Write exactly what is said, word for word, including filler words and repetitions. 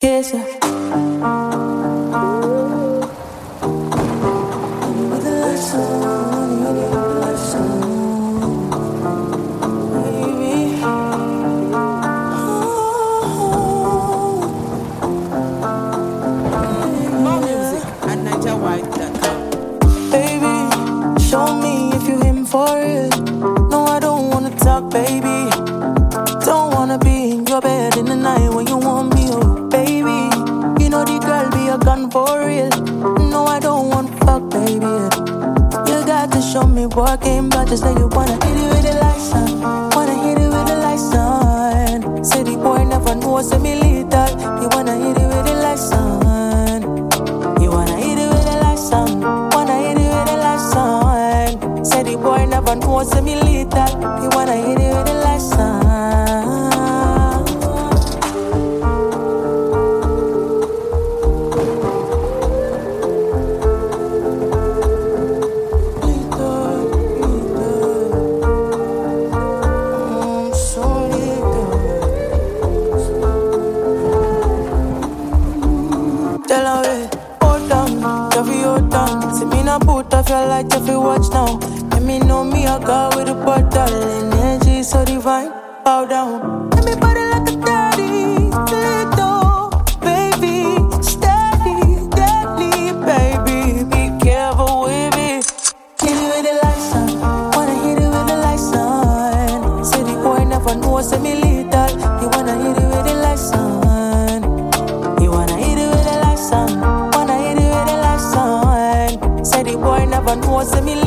Yes, sir. With the lights on, with the lights on, baby. More music at niger white dot com. Baby, show me if you him for it. No, I don't wanna talk, baby. Don't wanna be in your bed in the night when you want me, oh baby. You know the girl be a gun for real. No, I don't want fuck, baby. You got to show me what came back. Just say you wanna hit it with the lights on. Wanna hit it with the lights on. City boy never know, say me lethal. You wanna hit it with the lights on. You wanna hit it with the lights on. Wanna hit it with the lights on. City boy never know, say me lethal. You wanna hit it with the lights on. Put off your light if you watch now. Let me know me a girl with a bottle energy so divine. Bow down. Let me body like a daddy. Little baby, steady, deadly, baby. Be careful with me. Hit it with the lights on. Wanna hit it with the lights on. City boy never know, say me lethal. You wanna hit it with the lights on. You wanna hit it with the lights on. Wanna hit it with the lights on. Say the boy never know, say me